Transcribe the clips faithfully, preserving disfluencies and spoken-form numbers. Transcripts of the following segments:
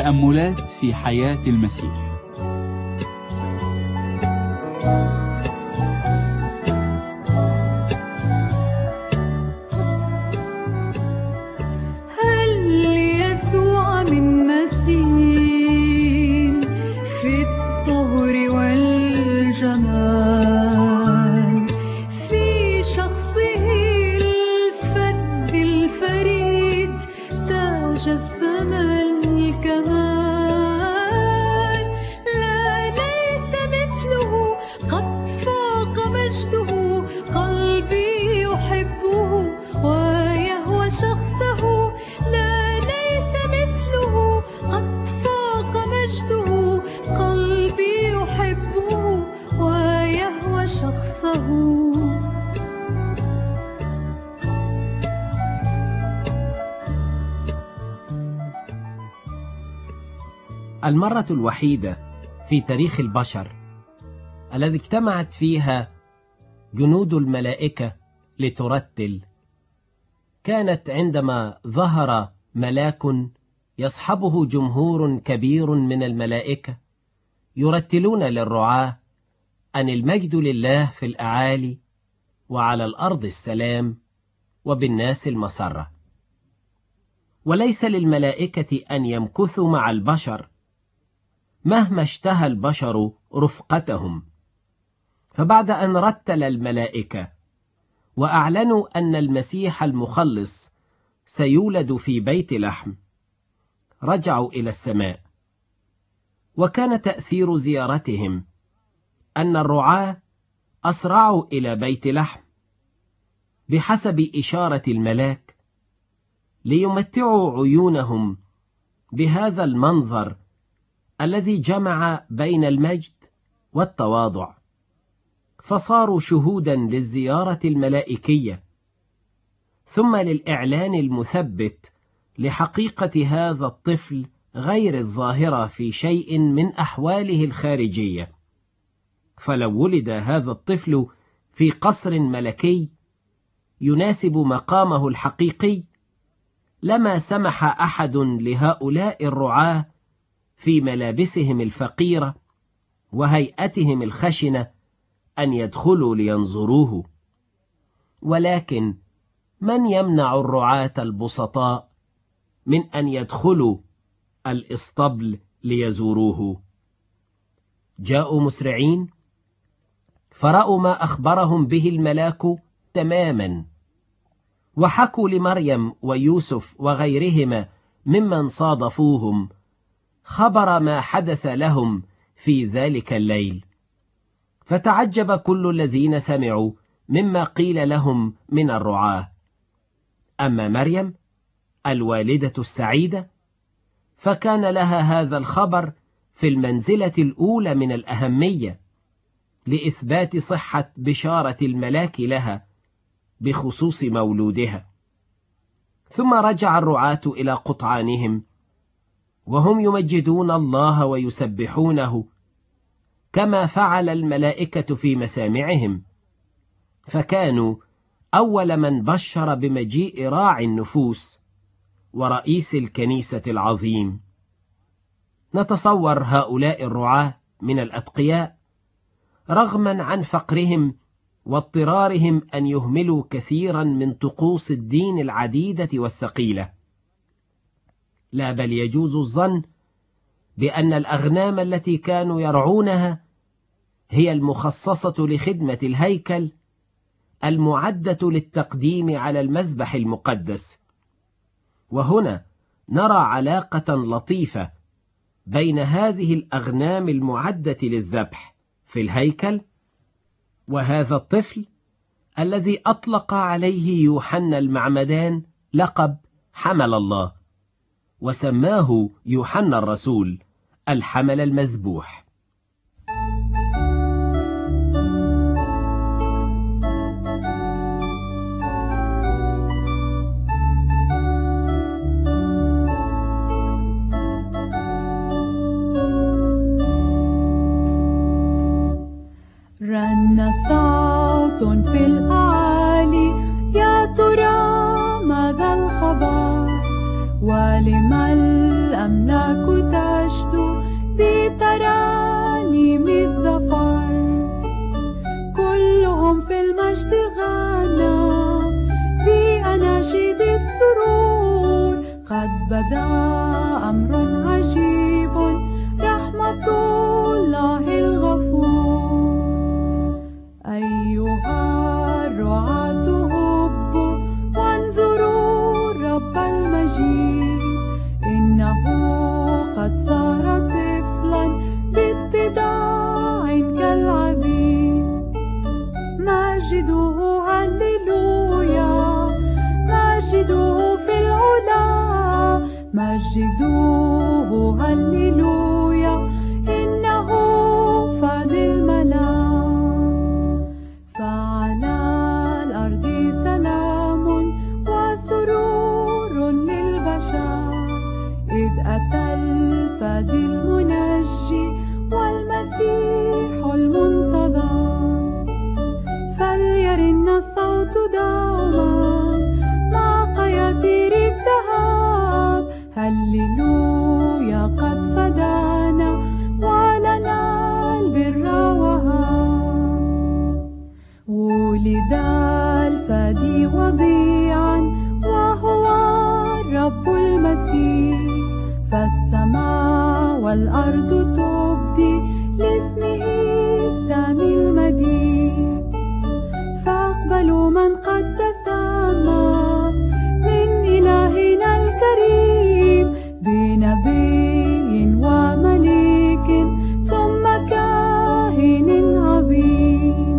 تأملات في حياة المسيح. هل يسوع من مثيل في الطهر والجمال، في شخصه الفد الفريد تاج السما الكمال. لا ليس مثله، قد فاق مجده، قلبي يحبه ويهوى شخصه. لا ليس مثله، قد فاق مجده، قلبي يحبه ويهوى شخصه. المرة الوحيدة في تاريخ البشر الذي اجتمعت فيها جنود الملائكة لترتل كانت عندما ظهر ملاك يصحبه جمهور كبير من الملائكة يرتلون للرعاة أن المجد لله في الأعالي وعلى الأرض السلام وبالناس المسرة. وليس للملائكة أن يمكثوا مع البشر مهما اشتهى البشر رفقتهم. فبعد أن رتل الملائكة وأعلنوا أن المسيح المخلص سيولد في بيت لحم، رجعوا إلى السماء. وكان تأثير زيارتهم أن الرعاة أسرعوا إلى بيت لحم بحسب إشارة الملاك، ليمتعوا عيونهم بهذا المنظر الذي جمع بين المجد والتواضع، فصاروا شهودا للزيارة الملائكية، ثم للإعلان المثبت لحقيقة هذا الطفل غير الظاهرة في شيء من أحواله الخارجية. فلو ولد هذا الطفل في قصر ملكي يناسب مقامه الحقيقي، لما سمح أحد لهؤلاء الرعاة في ملابسهم الفقيرة وهيئتهم الخشنة أن يدخلوا لينظروه. ولكن من يمنع الرعاة البسطاء من أن يدخلوا الإسطبل ليزوروه؟ جاءوا مسرعين فرأوا ما أخبرهم به الملاك تماما، وحكوا لمريم ويوسف وغيرهما ممن صادفوهم خبر ما حدث لهم في ذلك الليل. فتعجب كل الذين سمعوا مما قيل لهم من الرعاة. أما مريم الوالدة السعيدة فكان لها هذا الخبر في المنزلة الأولى من الأهمية، لإثبات صحة بشارة الملاك لها بخصوص مولودها. ثم رجع الرعاة إلى قطعانهم وهم يمجدون الله ويسبحونه كما فعل الملائكة في مسامعهم، فكانوا أول من بشر بمجيء راعي النفوس ورئيس الكنيسة العظيم. نتصور هؤلاء الرعاة من الأتقياء رغما عن فقرهم واضطرارهم أن يهملوا كثيرا من طقوس الدين العديدة والثقيلة. لا بل يجوز الظن بأن الأغنام التي كانوا يرعونها هي المخصصة لخدمة الهيكل المعدة للتقديم على المذبح المقدس. وهنا نرى علاقة لطيفة بين هذه الأغنام المعدة للذبح في الهيكل وهذا الطفل الذي أطلق عليه يوحنا المعمدان لقب حمل الله، وسماه يوحنا الرسول الحمل المذبوح. رن صوت في الأعالي، يا ترى ماذا الخبر؟ ولما الأملاك مجدوه هللويا إنه فاد الملا. فعلى الأرض سلام وسرور للبشر إذ أتى الفادي المنجي والمسيح المنتظر. فليرن الصوت دوما مع قيادير الذهب هللويا قد فدانا ولنا البر وهاب. ولد الفادي وضيعا وهو الرب المسيح فالسماء والأرض تبدي لاسمه السامي المديح. فاقبلوا من قد تسمى من إلهنا الكريم بنبي وملك ثم كاهن عظيم.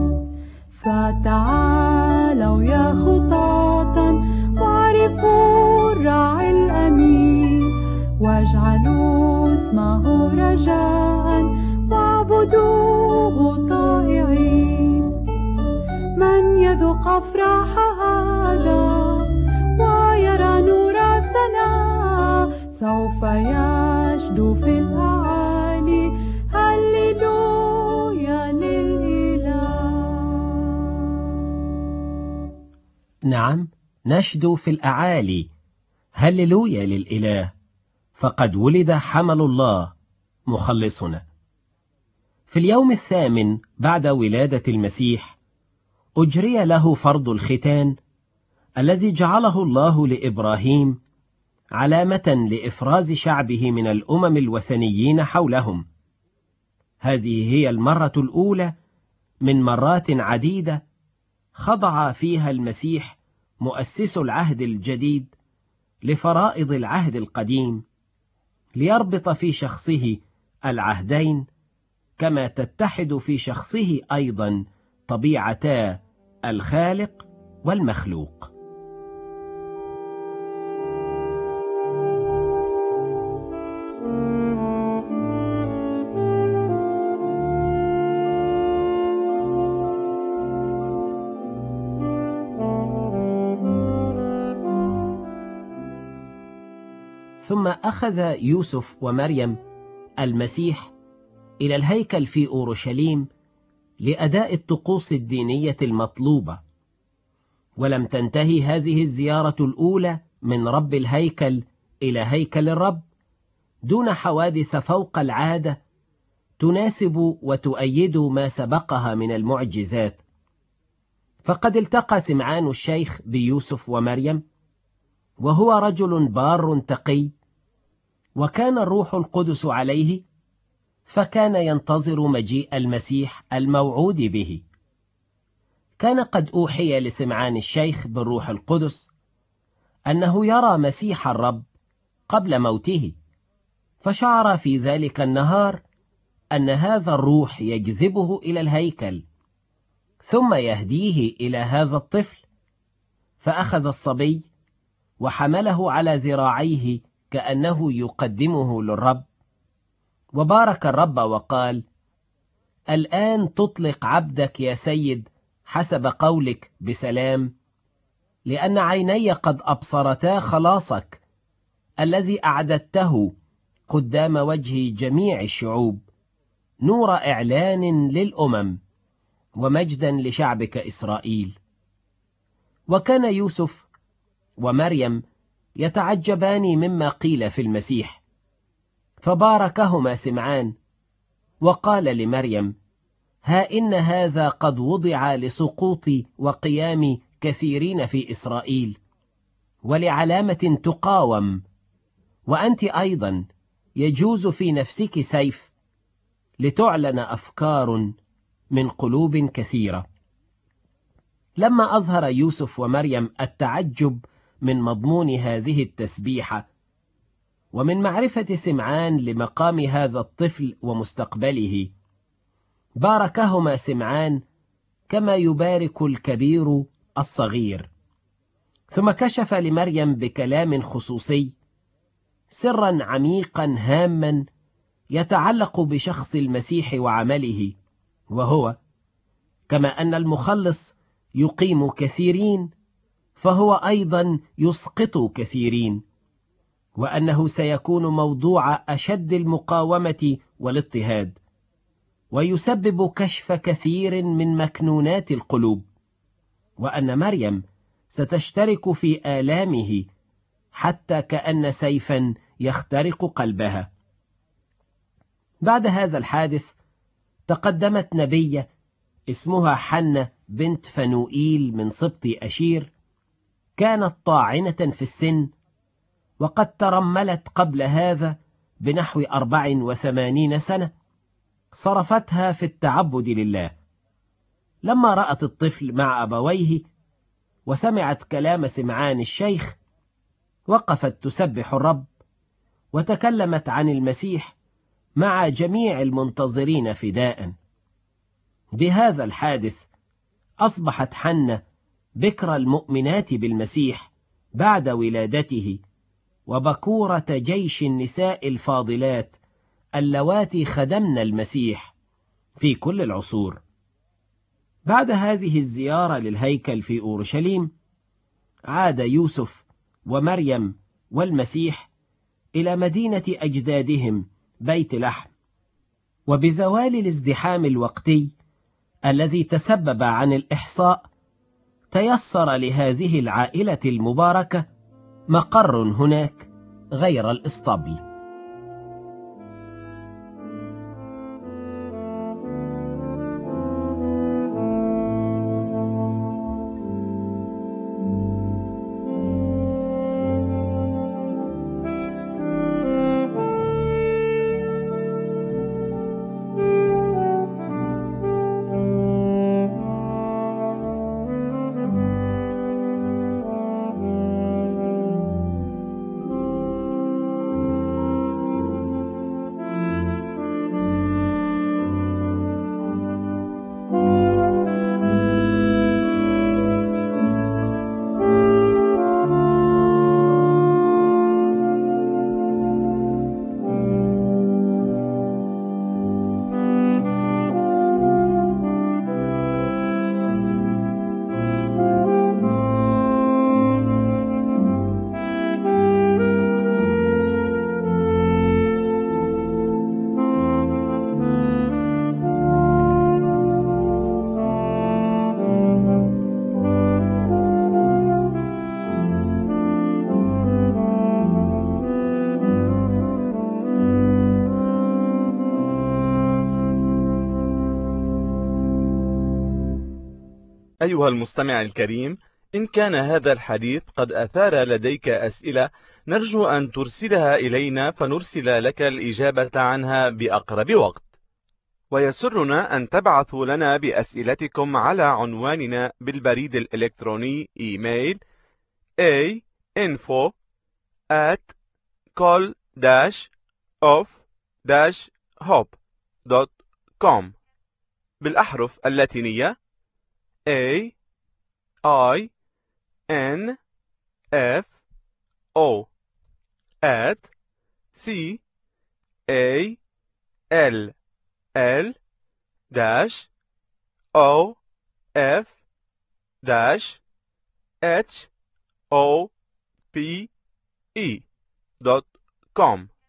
فتعالوا يا خطاة واعرفوا الراعي الأمين واجعلوا اسمه رجاء واعبدوه طائعين. من يذوق أفراح هذا ويرى نور سنا سوف يشدو في الأعالي هللويا للإله. نعم، نشدو في الأعالي هللويا للإله، فقد ولد حمل الله مخلصنا. في اليوم الثامن بعد ولادة المسيح أجري له فرض الختان الذي جعله الله لإبراهيم علامة لإفراز شعبه من الأمم الوثنيين حولهم. هذه هي المرة الأولى من مرات عديدة خضع فيها المسيح مؤسس العهد الجديد لفرائض العهد القديم ليربط في شخصه العهدين، كما تتحد في شخصه أيضا طبيعتا الخالق والمخلوق. ثم أخذ يوسف ومريم المسيح إلى الهيكل في أورشليم لأداء الطقوس الدينية المطلوبة. ولم تنتهي هذه الزيارة الأولى من رب الهيكل إلى هيكل الرب دون حوادث فوق العادة تناسب وتؤيد ما سبقها من المعجزات. فقد التقى سمعان الشيخ بيوسف ومريم وهو رجل بار تقي، وكان الروح القدس عليه، فكان ينتظر مجيء المسيح الموعود به. كان قد أوحي لسمعان الشيخ بالروح القدس أنه يرى مسيح الرب قبل موته، فشعر في ذلك النهار أن هذا الروح يجذبه إلى الهيكل ثم يهديه إلى هذا الطفل. فأخذ الصبي وحمله على ذراعيه كأنه يقدمه للرب، وبارك الرب وقال: الآن تطلق عبدك يا سيد حسب قولك بسلام، لأن عيني قد أبصرتا خلاصك الذي أعددته قدام وجه جميع الشعوب، نور إعلان للأمم ومجدا لشعبك إسرائيل. وكان يوسف ومريم يتعجبان مما قيل في المسيح، فباركهما سمعان وقال لمريم: ها إن هذا قد وضع لسقوط وقيام كثيرين في إسرائيل ولعلامة تقاوم، وأنت أيضا يجوز في نفسك سيف لتعلن أفكار من قلوب كثيرة. لما أظهر يوسف ومريم التعجب من مضمون هذه التسبيحة ومن معرفة سمعان لمقام هذا الطفل ومستقبله، باركهما سمعان كما يبارك الكبير الصغير. ثم كشف لمريم بكلام خصوصي سرا عميقا هاما يتعلق بشخص المسيح وعمله، وهو كما أن المخلص يقيم كثيرين فهو أيضا يسقط كثيرين، وأنه سيكون موضوع أشد المقاومة والاضطهاد، ويسبب كشف كثير من مكنونات القلوب، وأن مريم ستشترك في آلامه حتى كأن سيفا يخترق قلبها. بعد هذا الحادث تقدمت نبية اسمها حنة بنت فنوئيل من سبط أشير، كانت طاعنة في السن، وقد ترملت قبل هذا بنحو أربع وثمانين سنة، صرفتها في التعبد لله. لما رأت الطفل مع أبويه وسمعت كلام سمعان الشيخ، وقفت تسبح الرب، وتكلمت عن المسيح مع جميع المنتظرين فداء. بهذا الحادث أصبحت حنة بكر المؤمنات بالمسيح بعد ولادته، وبكورة جيش النساء الفاضلات اللواتي خدمن المسيح في كل العصور. بعد هذه الزيارة للهيكل في أورشليم، عاد يوسف ومريم والمسيح إلى مدينة أجدادهم بيت لحم، وبزوال الازدحام الوقتي الذي تسبب عن الإحصاء تيسر لهذه العائلة المباركة مقر هناك غير الإسطبل. أيها المستمع الكريم، إن كان هذا الحديث قد أثار لديك أسئلة، نرجو أن ترسلها إلينا فنرسل لك الإجابة عنها بأقرب وقت. ويسرنا أن تبعثوا لنا بأسئلتكم على عنواننا بالبريد الإلكتروني إيميل a info at col dash of dash hope dot com بالأحرف اللاتينية A I N F O at C A L L dash O F dash H O P E dot com.